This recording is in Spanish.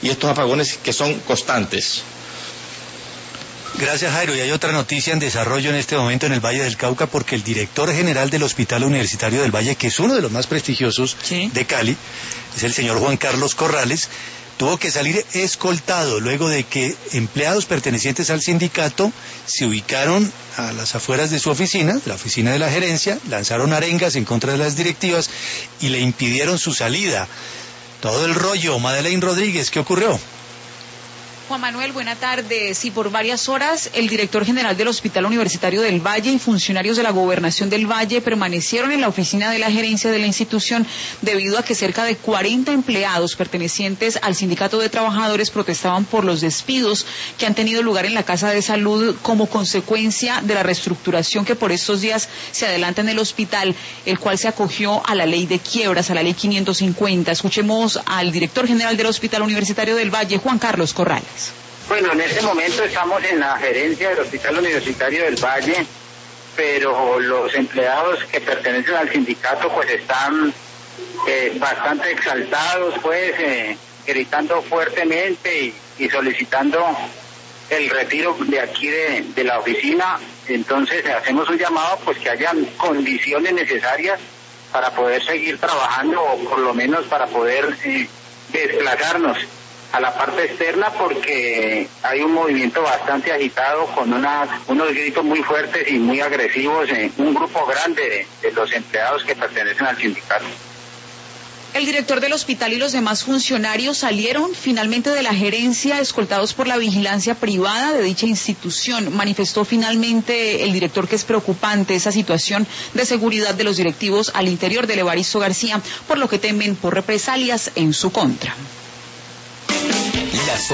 y estos apagones que son constantes. Gracias, Jairo. Y hay otra noticia en desarrollo en este momento en el Valle del Cauca, porque el director general del Hospital Universitario del Valle, que es uno de los más prestigiosos de Cali, es el señor Juan Carlos Corrales, tuvo que salir escoltado luego de que empleados pertenecientes al sindicato se ubicaron a las afueras de su oficina, la oficina de la gerencia, lanzaron arengas en contra de las directivas y le impidieron su salida. Todo el rollo. Madeleine Rodríguez, ¿qué ocurrió? Juan Manuel, buena tarde. Sí, por varias horas el director general del Hospital Universitario del Valle y funcionarios de la Gobernación del Valle permanecieron en la oficina de la gerencia de la institución debido a que cerca de 40 empleados pertenecientes al Sindicato de Trabajadores protestaban por los despidos que han tenido lugar en la Casa de Salud como consecuencia de la reestructuración que por estos días se adelanta en el hospital, el cual se acogió a la ley de quiebras, a la ley 550. Escuchemos al director general del Hospital Universitario del Valle, Juan Carlos Corrales. Bueno, en este momento estamos en la gerencia del Hospital Universitario del Valle, pero los empleados que pertenecen al sindicato pues están bastante exaltados, pues gritando fuertemente y solicitando el retiro de aquí de la oficina. Entonces hacemos un llamado pues que hayan condiciones necesarias para poder seguir trabajando o por lo menos para poder desplazarnos a la parte externa, porque hay un movimiento bastante agitado con unos gritos muy fuertes y muy agresivos en un grupo grande de los empleados que pertenecen al sindicato. El director del hospital y los demás funcionarios salieron finalmente de la gerencia escoltados por la vigilancia privada de dicha institución. Manifestó finalmente el director que es preocupante esa situación de seguridad de los directivos al interior del Evaristo García, por lo que temen por represalias en su contra.